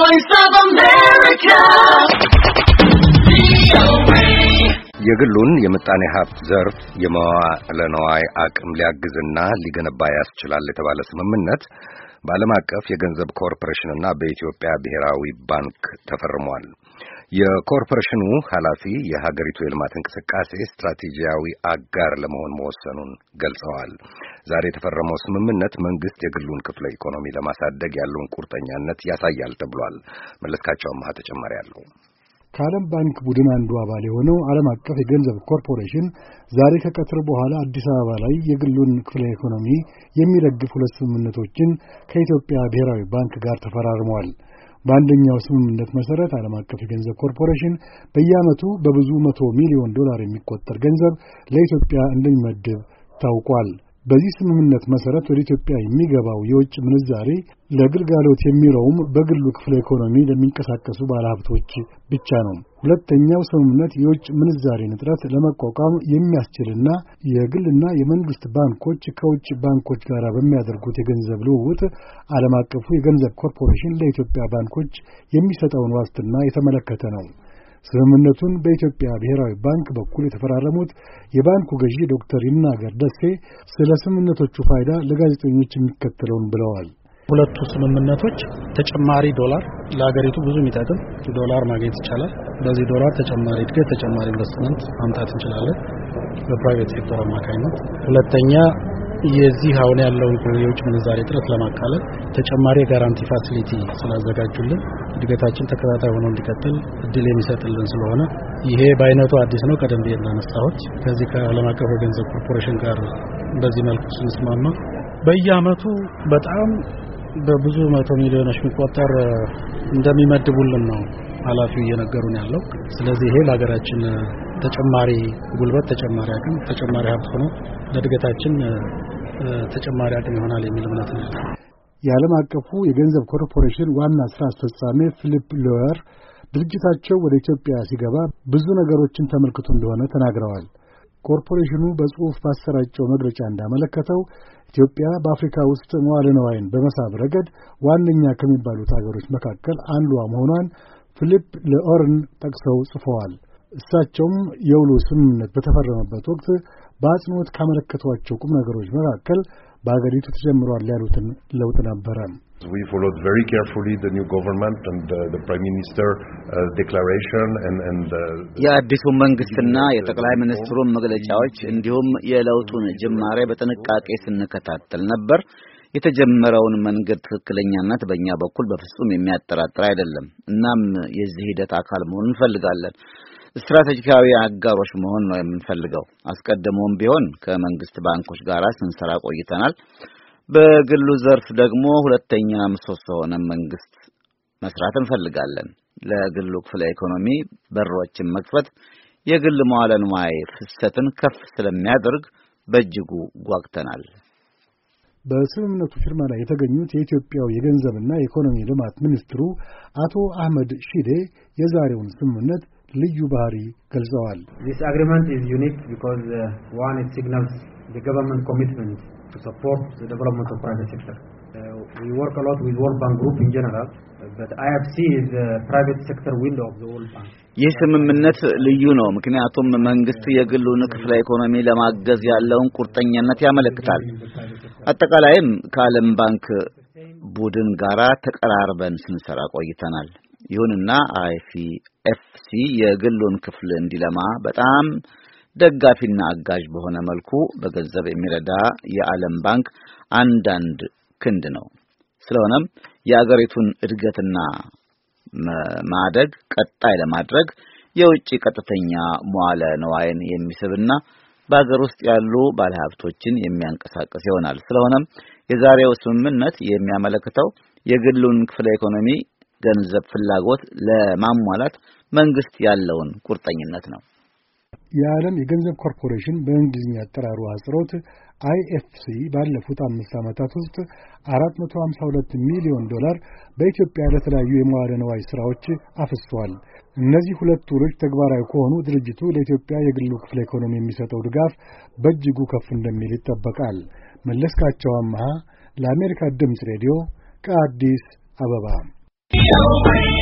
Voice of America. የግሉን የምጣኔ ሀብት ዘርፍ የመዋዕለ ንዋይ አቅም ሊያግዝና ሊገነባ ያስችላል የተባለ ስምምነት በዓለም አቀፍ የገንዘብ ኮርፖሬሽንና በኢትዮጵያ ብሔራዊ ባንክ ተፈርሟል። የኮርፖሬሽኑ ኃላፊ የሀገሪቱ የልማት እንቅስቃሴ ስትራቴጂያዊ አጋር ለመሆን መወሰኑን ገልጸዋል። ዛሬ የተፈረመው ስምምነት መንግስት የግሉን ክፍለ ኢኮኖሚ ለማሳደግ ያለውን ቁርጠኛነት ያሳያል ተብሏል። መለስካቸው አማሃ ተጨማሪ አለው። ከዓለም ባንክ ቡድን አንዱ አባል የሆነው ዓለም አቀፍ የገንዘብ ኮርፖሬሽን ዛሬ ከቀትር በኋላ አዲስ አበባ ላይ የግሉን ክፍለ ኢኮኖሚ የሚደግፍ ሁለት ስምምነቶችን ከኢትዮጵያ ብሔራዊ ባንክ ጋር ተፈራርመዋል። በአንደኛው ስምምነት መሰረት ዓለም አቀፍ የገንዘብ ኮርፖሬሽን በየዓመቱ በብዙ $100 ሚሊዮን የሚቆጠር ገንዘብ ለኢትዮጵያ እንደሚመድብ ታውቋል። በዚህ ስምምነት መሰረት ወደ ኢትዮጵያ የሚገባው የውጭ ምንዛሬ ለግልጋሎት የሚውለውም በግሉ ክፍለ ኢኮኖሚ ለሚንቀሳቀሱ ባለሀብቶች ብቻ ነው። ሁለተኛው ስምምነት የውጭ ምንዛሬ እጥረት ለመቋቋም የሚያስችልና የግልና የመንግስት ባንኮች ከውጭ ባንኮች ጋር በሚያደርጉት የገንዘብ ልውውጥ ዓለም አቀፉ የገንዘብ ኮርፖሬሽን ለኢትዮጵያ ባንኮች የሚሰጠውን ዋስትና የተመለከተ ነው። ስምምነቱን በኢትዮጵያ ብሔራዊ ባንክ በኩል የተፈራረሙት የባንኩ ገዢ ዶክተር ይናገር ደሴ ስለ ስምምነቶቹ ፋይዳ ለጋዜጠኞች የሚከተለውን ብለዋል። ሁለቱ ስምምነቶች ተጨማሪ ዶላር ለሀገሪቱ ብዙ የሚጠቅም ዶላር ማግኘት ይቻላል። በዚህ ዶላር ተጨማሪ እድገት፣ ተጨማሪ ኢንቨስትመንት ማምጣት እንችላለን በፕራይቬት ሴክተር አማካኝነት። ሁለተኛ የዚህ አሁን ያለውን የውጭ ምንዛሬ እጥረት ለማቃለል ተጨማሪ ጋራንቲ ፋሲሊቲ ስላዘጋጁልን እድገታችን ተከታታይ ሆኖ እንዲቀጥል እድል የሚሰጥልን ስለሆነ ይሄ በአይነቱ አዲስ ነው። ቀደም ብዬ እንዳነሳሁት ከዚህ ከዓለም አቀፍ የገንዘብ ኮርፖሬሽን ጋር በዚህ መልኩ ስንስማማ በየዓመቱ በጣም በብዙ $100 ሚሊዮኖች የሚቆጠር እንደሚመድቡልን ነው ኃላፊው እየነገሩን ያለው። ስለዚህ ይሄ ለሀገራችን ተጨማሪ ጉልበት፣ ተጨማሪ አቅም፣ ተጨማሪ ሀብት ሆኖ ለእድገታችን ተጨማሪ አቅም ይሆናል የሚል እምነት ነው። የዓለም አቀፉ የገንዘብ ኮርፖሬሽን ዋና ስራ አስፈጻሚ ፊሊፕ ሎየር ድርጅታቸው ወደ ኢትዮጵያ ሲገባ ብዙ ነገሮችን ተመልክቶ እንደሆነ ተናግረዋል። ኮርፖሬሽኑ በጽሑፍ ባሰራጨው መግለጫ እንዳመለከተው ኢትዮጵያ በአፍሪካ ውስጥ መዋዕለ ንዋይን በመሳብ ረገድ ዋነኛ ከሚባሉት አገሮች መካከል አንዷ መሆኗን ፊሊፕ ሎየርን ጠቅሰው ጽፈዋል። እሳቸውም የውሉ ስምምነት በተፈረመበት ወቅት በአጽንኦት ካመለከቷቸው ቁም ነገሮች መካከል በአገሪቱ ተጀምሯል ያሉትን ለውጥ ነበረ። We followed very carefully the new government and the Prime Minister declaration and የአዲሱ መንግስትና የጠቅላይ ሚኒስትሩን መግለጫዎች እንዲሁም የለውጡን ጅማሬ በጥንቃቄ ስንከታተል ነበር። የተጀመረውን መንገድ ትክክለኛነት በእኛ በኩል በፍጹም የሚያጠራጥር አይደለም። እናም የዚህ ሂደት አካል መሆን እንፈልጋለን። ስትራቴጂካዊ አጋሮች መሆን ነው የምንፈልገው። አስቀድሞም ቢሆን ከመንግስት ባንኮች ጋር ስንሰራ ቆይተናል። በግሉ ዘርፍ ደግሞ ሁለተኛ ምሰሶ ሆነን መንግስት መስራት እንፈልጋለን። ለግሉ ክፍለ ኢኮኖሚ በሮችን መክፈት የግል መዋዕለ ንዋይ ፍሰትን ከፍ ስለሚያደርግ በእጅጉ ጓግተናል። በስምምነቱ ፊርማ ላይ የተገኙት የኢትዮጵያው የገንዘብና የኢኮኖሚ ልማት ሚኒስትሩ አቶ አህመድ ሺዴ የዛሬውን ስምምነት ልዩ ባህሪ ገልጸዋል። This agreement is unique because one, it signals the government commitment to support the development of private sector. We work a lot with World Bank Group in general, but IFC is the private sector window of the World Bank. ይህ ስምምነት ልዩ ነው ምክንያቱም መንግስት የግሉን ክፍለ ኢኮኖሚ ለማገዝ ያለውን ቁርጠኛነት ያመለክታል። አጠቃላይም ከዓለም ባንክ ቡድን ጋራ ተቀራርበን ስንሰራ ቆይተናል። ይሁንና IFC የግሉን ክፍል እንዲለማ በጣም ደጋፊና አጋዥ በሆነ መልኩ በገንዘብ የሚረዳ የዓለም ባንክ አንዳንድ ክንድ ነው። ስለሆነም የአገሪቱን እድገትና ማደግ ቀጣይ ለማድረግ የውጭ ቀጥተኛ መዋዕለ ንዋይን የሚስብና በአገር ውስጥ ያሉ ባለሀብቶችን የሚያንቀሳቅስ ይሆናል። ስለሆነም የዛሬው ስምምነት የሚያመለክተው የግሉን ክፍለ ኢኮኖሚ ገንዘብ ፍላጎት ለማሟላት መንግስት ያለውን ቁርጠኝነት ነው። የዓለም የገንዘብ ኮርፖሬሽን በእንግሊዝኛ አጠራሩ አጽሮት IFC ባለፉት 5 ዓመታት ውስጥ $452 ሚሊዮን በኢትዮጵያ ለተለያዩ የመዋዕለ ንዋይ ስራዎች አፍሷል። እነዚህ ሁለት ውሎች ተግባራዊ ከሆኑ ድርጅቱ ለኢትዮጵያ የግሉ ክፍለ ኢኮኖሚ የሚሰጠው ድጋፍ በእጅጉ ከፍ እንደሚል ይጠበቃል። መለስካቸው አማሃ ለአሜሪካ ድምጽ ሬዲዮ ከአዲስ አበባ VOA